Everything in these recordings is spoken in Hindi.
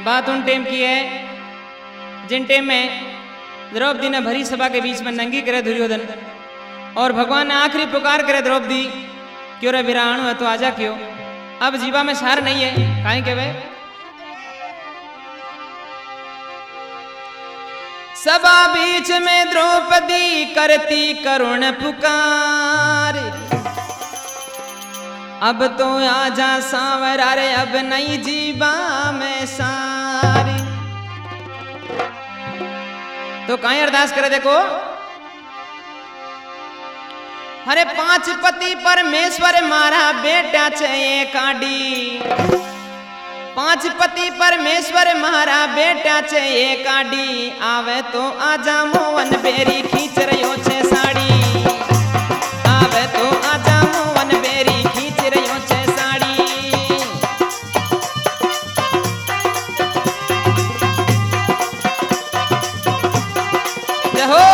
बात उन टेम की है जिन टेम में द्रौपदी ने भरी सभा के बीच में नंगी करे दुर्योधन और भगवान ने आखिरी पुकार करे द्रौपदी क्यों रे वीराणु है तो आजा क्यों। अब जीवा में सार नहीं है काहे के वे सभा बीच में द्रौपदी करती करुण पुकार अब तो आजा सांवरा रे अब नहीं जीवा में सारी। तो कहीं अरदास करे देखो अरे पांच पति परमेश्वर मारा बेटा चाहिए काडी पांच पति परमेश्वर मारा बेटा चाहिए काडी आवे तो आजा मोहन बेरी खींच रही छे साड़ी आवे तो आजा मोहन बेरी खींच रही छे साड़ी। जहो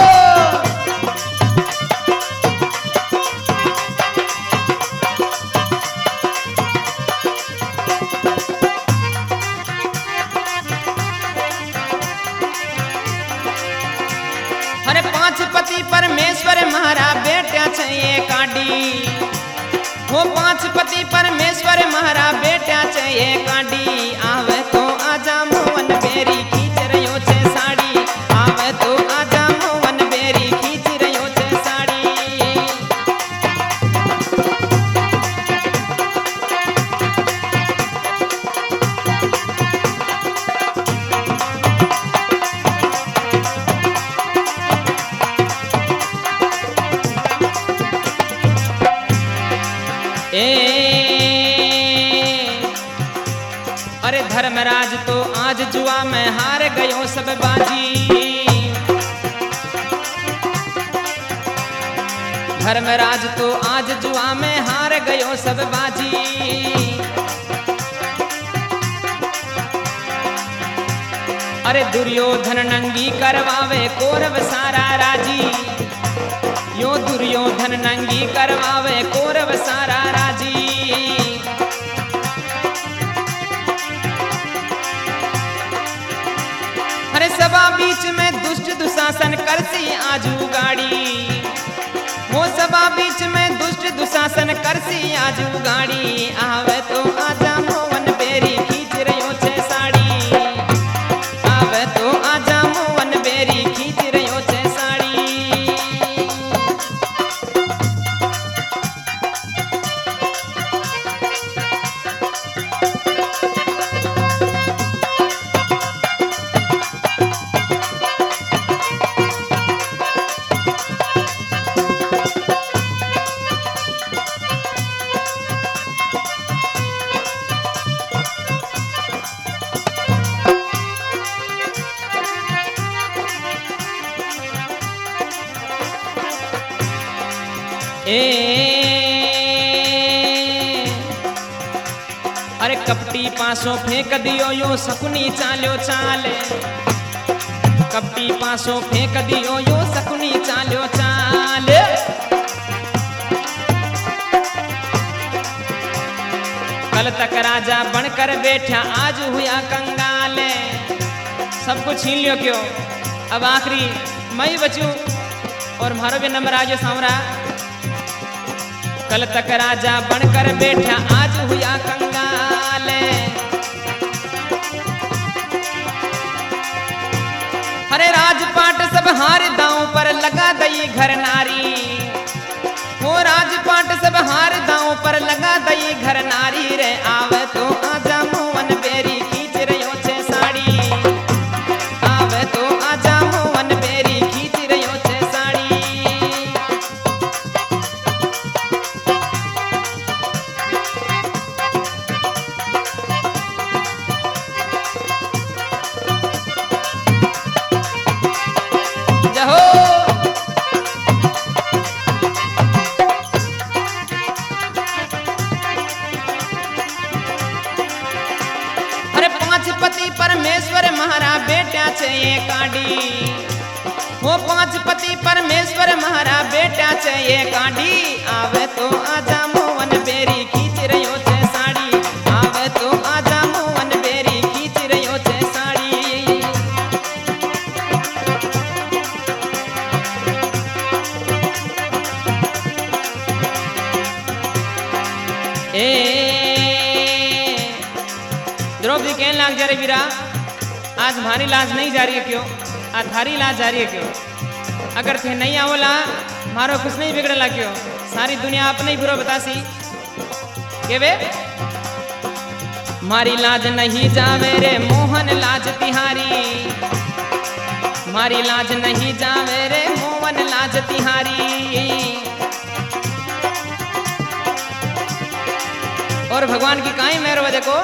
पति परमेश्वर महारा बेटा चाहिए काडी वो पांच पति परमेश्वर महारा बेटा चाहिए काडी आवे तो आजा मोहन बेरी खींच रही छे साड़ी आवे तो आजा मोहन बेरी खींच रही छे साड़ी। अरे धर्मराज तो आज जुआ में हार गयो सब बाजी धर्मराज तो आज जुआ में हार गयो सब बाजी। अरे दुर्योधन नंगी करवावे कौरव सारा राजी यो दुर्योधन नंगी करवावे कौरव सारा राजी। अरे सभा बीच में दुष्ट दुशासन करसी आजू गाड़ी वो सभा बीच में दुष्ट दुशासन करसी आजू गाड़ी आवे तो आजा मोहन बेरी खींच रही छे साड़ी आवे तो आजा मोहन बेरी खींच रही छे साड़ी। अरे कपटी पासों फेंक दियो यो सकुनी चाल्यो चाले कपटी पासों फेंक दियो यो सकुनी चाल्यो चाले। कल तक राजा बनकर बैठा आज हुआ कंगाले सब कुछ छीन लियो क्यों अब आखिरी मैं बचूं और मारो भी नंबर आज सांवरा। कल तक राजा बनकर बैठा आज हुआ कंगाले अरे राजपाट सब हार दांव पर लगा दई घर नारी वो राजपाट सब हार दांव पर लगा दई घर नारी रे आवे तो आजा मोहन बेरी खींच रही छे साड़ी आवे तो आजा मोहन बेरी खींच रही छे साड़ी। पति परमेश्वर महारा बेटा चाहिए काडी वो पांच पति परमेश्वर महारा बेटा चाहिए काडी आवे तो आजा मोहन बेरी खींच रही छे साड़ी आवे तो आजा मोहन बेरी खींच रही छे ए द्रौपदी कहने लाग जा रे वीरा, आज हमारी लाज नहीं जा रही है क्यों? आज थारी लाज जा रही है क्यों? अगर थे नहीं आवला मारो कुछ नहीं बिगड़ला क्यों? सारी दुनिया अपने ही बुरा बतासी के वे मारी लाज नहीं जावे रे मोहन लाज तिहारी, मारी लाज नहीं जावे रे मोहन लाज तिहारी। और भगवान की काई मेहर देखो,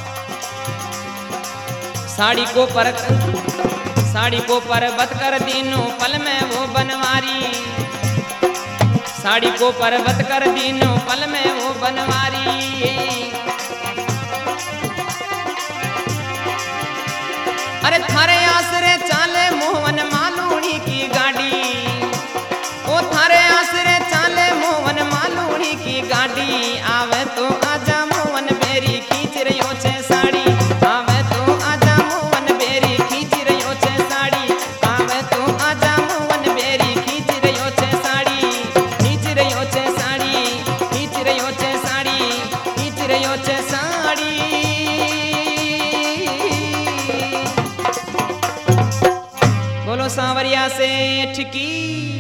साड़ी को पर्वत कर दीनों पल में वो बनवारी, साड़ी को पर्वत कर दीनों पल में वो बनवारी। अरे थारे आसरे चाले मोहन मालूणी की गाड़ी, ओ थारे आसरे चाले मोहन मालूणी की गाड़ी। आवे तो आजा मोहन बेरी खींच रही छे साड़ी, आवे तो आजा मोहन बेरी खींच रही छे साड़ी, आवे तो आजा मोहन बेरी खींच रही छे साड़ी, खींच रही छे साड़ी, खींच रही छे साड़ी, खींच रही छे साड़ी। बोलो सांवरिया सेठ की।